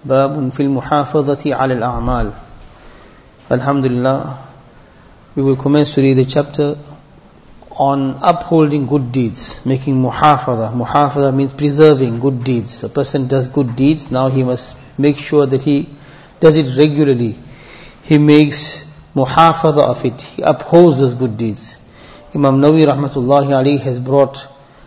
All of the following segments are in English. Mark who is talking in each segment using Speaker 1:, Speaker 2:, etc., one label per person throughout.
Speaker 1: باب في المحافظة على الأعمال. Alhamdulillah, we will commence to read the chapter on upholding good deeds, making muhafadha. Muhafadha means preserving good deeds. A person does good deeds, now he must make sure that he does it regularly. He makes muhafadha of it. He upholds those good deeds. Imam Nawawi rahmatullahi alayhi has brought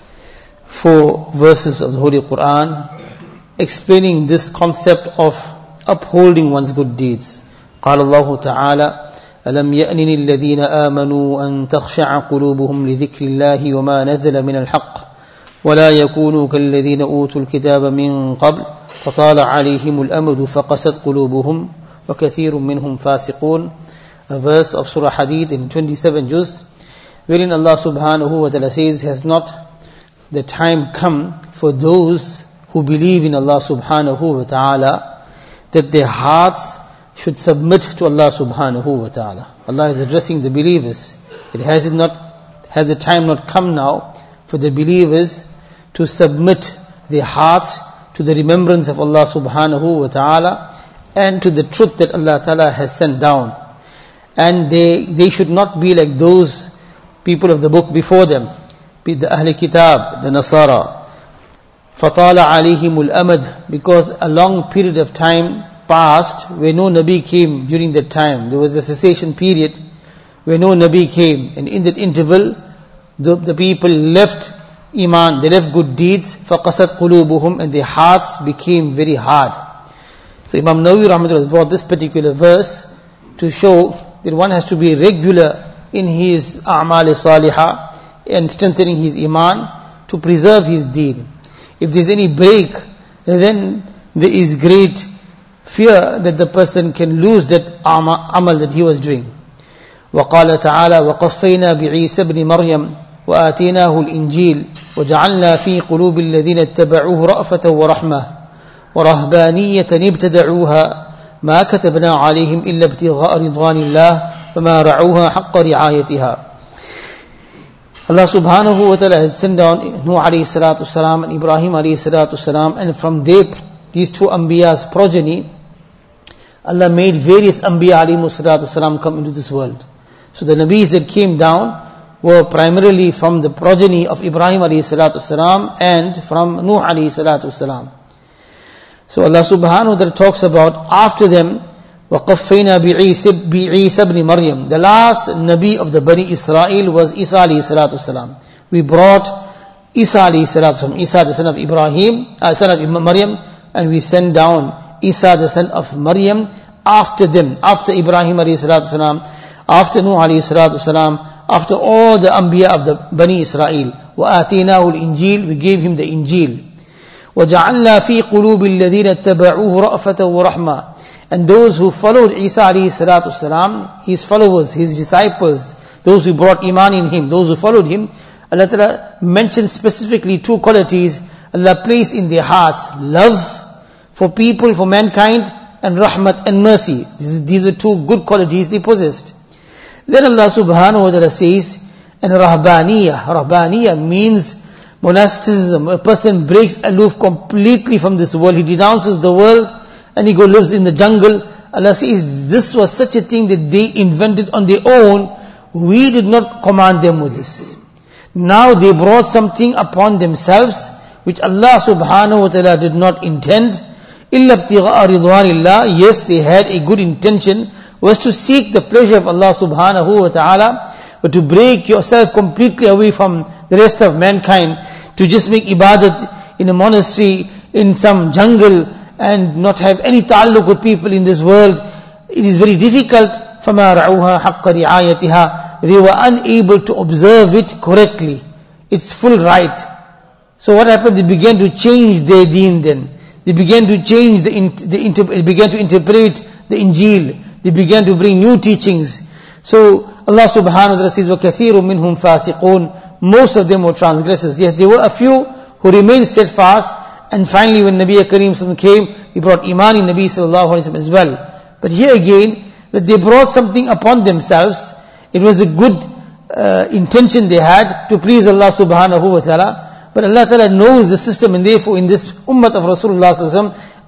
Speaker 1: 4 verses of the Holy Quran explaining this concept of upholding one's good deeds. قال الله تعالى ألم يأنن الذين آمنوا أن تخشع قلوبهم لذكر الله وما نزل من الحق ولا يكونوا كالذين أوتوا الكتاب من قبل فطال عليهم الأمد فقست قلوبهم وكثير منهم فاسقون. A verse of Surah Hadid in 27 juz, wherein Allah subhanahu wa ta'ala says, has not the time come for those who believe in Allah subhanahu wa ta'ala that their hearts should submit to Allah subhanahu wa ta'ala. Allah is addressing the believers. Has the time not come now for the believers to submit their hearts to the remembrance of Allah subhanahu wa ta'ala and to the truth that Allah ta'ala has sent down. And they should not be like those people of the book before them, be the Ahl Kitab, the Nasara. فَطَالَ عَلَيْهِمُ الْأَمَدُ, because a long period of time passed where no Nabi came during that time. There was a cessation period where no Nabi came, and in that interval the people left Iman, they left good deeds. فَقَسَتْ قُلُوبُهُمْ, and their hearts became very hard. So Imam Nawawi rahmatullah has brought this particular verse to show that one has to be regular in his a'mal salihah and strengthening his Iman to preserve his deen. If there is any break, then there is great fear that the person can lose that amal that he was doing. وقال تعالى وقفينا بعيسى ابن مريم وآتيناه الإنجيل وجعلنا في قلوب الذين اتبعوه رأفة ورحمة ورهبانية ابتدعوها ما كتبنا عليهم إلا ابتغاء رضوان الله فما رعوها حق رعايتها. Allah subhanahu wa ta'ala has sent down Nuh alayhi salatu salam and Ibrahim alayhi salatu salam, and from these 2 Anbiya's progeny, Allah made various Anbiya alayhi salatu salam come into this world. So the Nabis that came down were primarily from the progeny of Ibrahim alayhi salatu salam and from Nuh alayhi salatu salam. So Allah subhanahu wa ta'ala talks about after them, وَقَفَّيْنَا بِعِيسَى بْنِ مَرْيَمْ. The last Nabi of the Bani Israel was Isa alayhi salatu salam. We brought Isa alayhi salatu salam, Isa the son of Ibrahim, son of Maryam, and we sent down Isa the son of Maryam after them, after Ibrahim alayhi salatu salam, after Nuh alayhi salatu salam, after all the Anbiya of the Bani Israel. وَآتِينَاهُ الْإِنْجِيلِ, we gave him the Injil. وَجَعَلْنَا فِي قُلُوبِ الَّذِينَ اتَّبَعُوهُ رَأْفَةً وَرَحْمَةً. And those who followed Isa alayhi salatu salam, his followers, his disciples, those who brought Iman in him, those who followed him, Allah Ta'ala mentions specifically 2 qualities Allah placed in their hearts: love for people, for mankind, and rahmat and mercy. These are 2 good qualities they possessed. Then Allah subhanahu wa ta'ala says, and Rahbaniyah means monasticism. A person breaks aloof completely from this world. He denounces the world and he lives in the jungle. Allah says, this was such a thing that they invented on their own. We did not command them with this. Now they brought something upon themselves which Allah subhanahu wa ta'ala did not intend. إِلَّا ابْتِغَاءَ رِضْوَانِ اللَّهِ. Yes, they had a good intention, was to seek the pleasure of Allah subhanahu wa ta'ala, but to break yourself completely away from the rest of mankind, to just make ibadat in a monastery, in some jungle, and not have any ta'alluq with people in this world. It is very difficult. فَمَا رَعُوهَا حَقَّ رِعَايَتِهَا. They were unable to observe it correctly, its full right. So what happened? They began to change their deen then. They began to change they began to interpret the Injil. They began to bring new teachings. So Allah subhanahu wa ta'ala says, وَكَثِيرٌ مِّنْهُمْ فَاسِقُونَ. Most of them were transgressors. Yes, there were a few who remained steadfast, and finally when Nabi Kareem sallallahu came, he brought Iman in Nabi sallallahu alaihi wasallam as well. But here again, that they brought something upon themselves. It was a good intention they had to please Allah subhanahu wa ta'ala. But Allah ta'ala knows the system, and therefore in this ummah of Rasulullah sallallahu alaihi wasallam,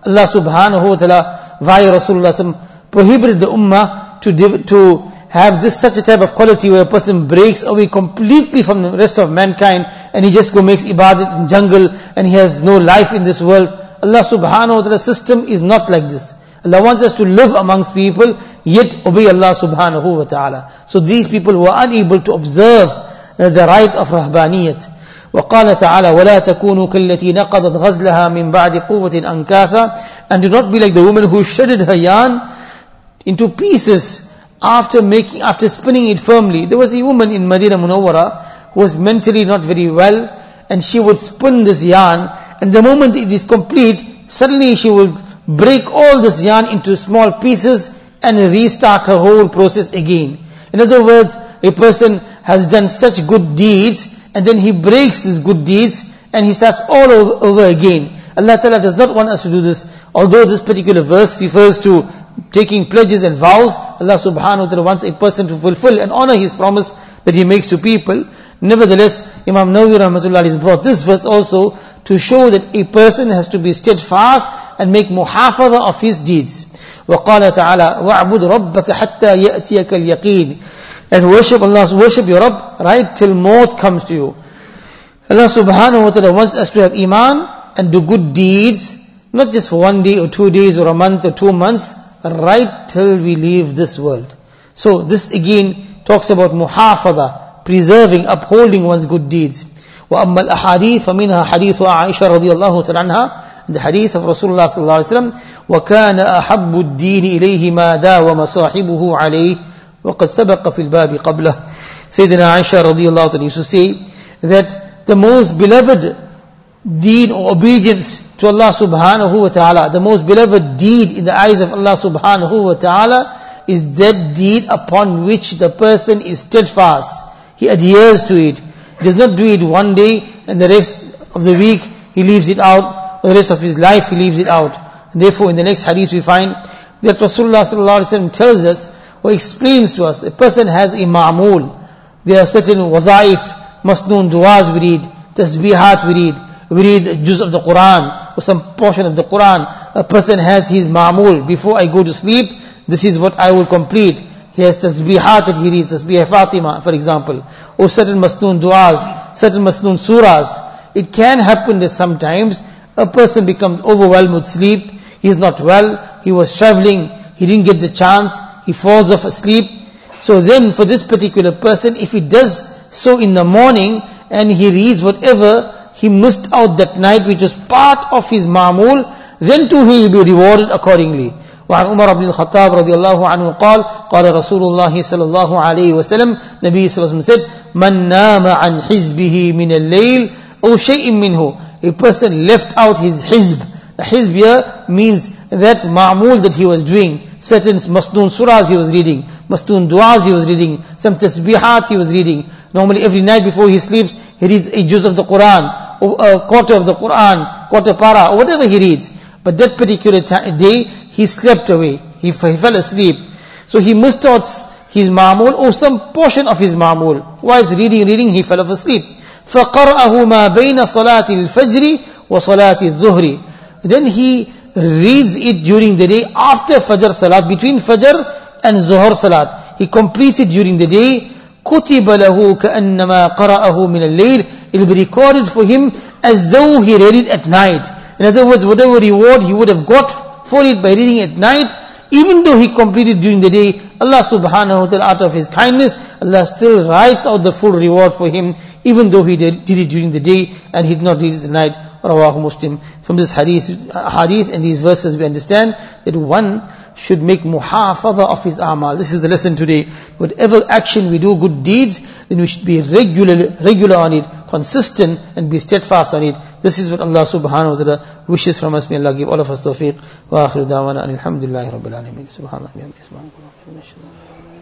Speaker 1: Allah subhanahu wa ta'ala via Rasulullah prohibited the ummah to have this such a type of quality where a person breaks away completely from the rest of mankind and he just makes ibadat in jungle and he has no life in this world. Allah subhanahu wa ta'ala's system is not like this. Allah wants us to live amongst people, yet obey Allah subhanahu wa ta'ala. So these people who are unable to observe the right of rahbaniyat. وقال تعالى ولا تكونوا كالتي نقضت غزلها من بعد قوة أنكاثا, and do not be like the woman who shredded her yarn into pieces after spinning it firmly. There was a woman in Madinah Munawwara who was mentally not very well, and she would spin this yarn, and the moment it is complete, suddenly she would break all this yarn into small pieces and restart her whole process again. In other words, a person has done such good deeds, and then he breaks these good deeds and he starts all over again. Allah Ta'ala does not want us to do this. Although this particular verse refers to taking pledges and vows, Allah subhanahu wa ta'ala wants a person to fulfill and honor his promise that he makes to people. Nevertheless, Imam Nawawi rahmatullah has brought this verse also to show that a person has to be steadfast and make muhafadha of his deeds. وَقَالَ تَعَالَى وَاعْبُدْ رَبَّكَ حَتَّى يَأْتِيَكَ الْيَقِينِ, and worship Allah, worship your Rabb right till maut comes to you. Allah subhanahu wa ta'ala wants us to have iman and do good deeds, not just for 1 day or 2 days or a month or 2 months, right till we leave this world. So this again talks about muhafadha, preserving, upholding one's good deeds. وَأَمَّا الْأَحَادِيث فَمِنْهَا حَدِيثُ عَائِشَةَ رَضِيَ اللَّهُ تَعَالَى عَنْهَا, the hadith of Rasulullah sallallahu alaihi wasallam, وَكَانَ أَحَبُّ الدِّينِ إِلَيْهِ مَا دَاوَمَ صَاحِبُهُ عَلَيْهِ وَقَدْ سَبَقَ فِي الْبَابِ قَبْلَهُ. Sayyidina Aisha radiyallahu ta'ala used to say that the most beloved deed or obedience to Allah subhanahu wa ta'ala, the most beloved deed in the eyes of Allah subhanahu wa ta'ala is that deed upon which the person is steadfast. He adheres to it. He does not do it 1 day and the rest of the week he leaves it out, or the rest of his life he leaves it out. And therefore in the next hadith we find that Rasulullah sallallahu alaihi wasallam tells us or explains to us, a person has a ma'mul. There are certain wazaif, masnoon du'as we read, tasbihat we read juz of the Quran or some portion of the Quran. A person has his ma'mul. Before I go to sleep, this is what I will complete. He has tasbihat that he reads, tasbih Fatima for example, or certain masnoon du'as, certain masnoon surahs. It can happen that sometimes a person becomes overwhelmed with sleep, he is not well, he was traveling, he didn't get the chance, he falls off asleep. So then for this particular person, if he does so in the morning and he reads whatever he missed out that night, which was part of his ma'mul, then too he will be rewarded accordingly. وعن عمر بن الخطاب رضي الله عنه قال قال رسول الله صلى الله عليه وسلم, Nabi sallallahu alaihi wasallam said, من نام عن حزبه من الليل أو شيء منه, a person left out his hizb. The hizb here means that ma'mul that he was doing, certain masnoon surahs he was reading, masnoon du'as he was reading, some tasbihat he was reading. Normally every night before he sleeps, he reads a juz of the Quran, or a quarter of the Quran, quarter para, or whatever he reads. But that particular day, he slept away, he fell asleep. So he missed out his ma'mul, or some portion of his ma'mul. While reading, he fell off asleep. فَقَرَأَهُ مَا بَيْنَ صَلَاةِ الْفَجْرِ وَصَلَاةِ الظُّهْرِ. Then he reads it during the day after Fajr Salat, between Fajr and Zuhr Salat. He completes it during the day. كُتِبَ لَهُ كَأَنَّمَا قَرَأَهُ مِنَ اللَّيْلِ. It will be recorded for him as though he read it at night. In other words, whatever reward he would have got for it by reading at night, even though he completed during the day, Allah subhanahu wa ta'ala out of His kindness, Allah still writes out the full reward for him, even though he did it during the day and he did not read it at night. Rawahu Muslim. From this hadith and these verses we understand that one should make muhafadha of his a'mal. This is the lesson today. Whatever action we do, good deeds, then we should be regular on it, consistent and be steadfast on it. This is what Allah subhanahu wa ta'ala wishes from us. May Allah give all of us tawfiq. Wa akhiru da'wana alhamdulillahi rabbil alameen. Subhanallah.